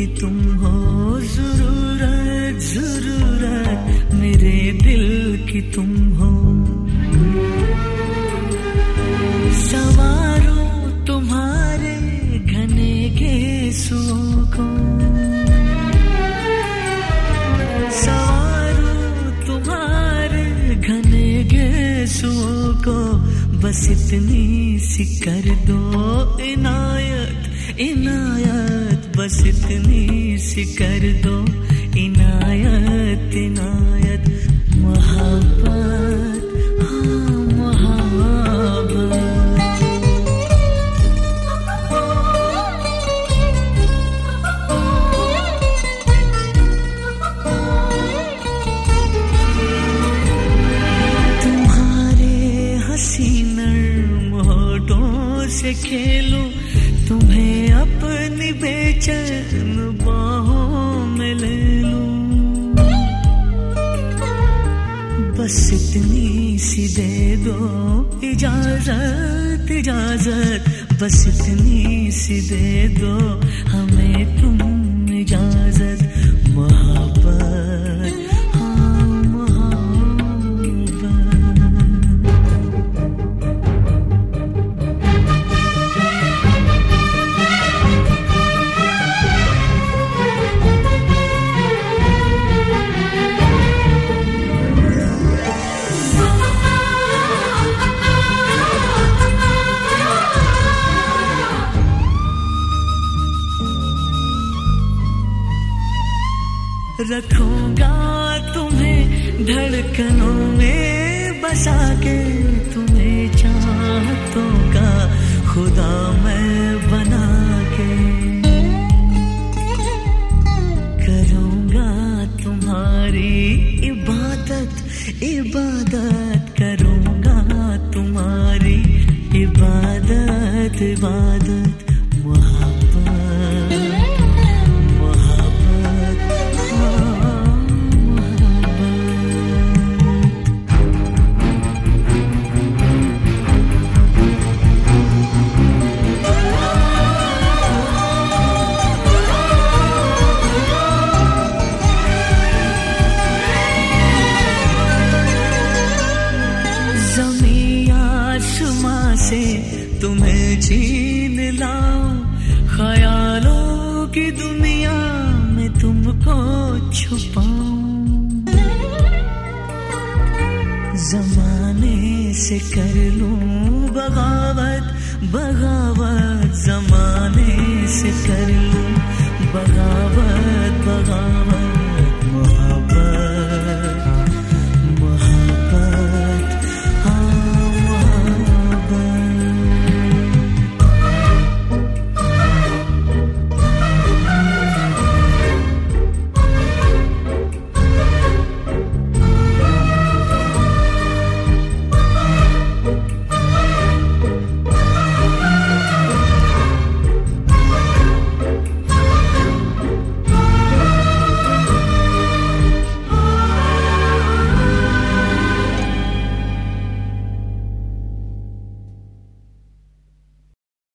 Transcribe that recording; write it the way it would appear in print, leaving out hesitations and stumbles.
की तुम हो जरूरत, जरूरत मेरे दिल की तुम हो। सवारो तुम्हारे घने गेसुओं को, सवारो तुम्हारे घने गेसुओं को, बस इतनी सी कर दो इनायत, इनायत, बस इतनी सी कर दो इनायत, इनायत, मोहब्बत, हाँ मोहब्बत। तुम्हारे हसीन होठों से खेलूं, तुम्हें अपनी बेचैन बाहों में ले लूं, बस इतनी सी दे दो इजाजत, इजाजत, बस इतनी सी दे दो हमें तुम इजाजत, मोहब्बत, हाँ मोहब्बत। रखूंगा तुम्हें धड़कनों में बसा के, तुम्हें चाहतों का खुदा मैं बना के, करूंगा तुम्हारी इबादत, इबादत, करूंगा तुम्हारी इबादत, इबादत, मोहब्बत, तुम्हें छीन लाऊं, ख्यालों की दुनिया में तुमको छुपाऊं, ज़माने से कर लूं बगावत, बगावत, ज़माने से कर लूं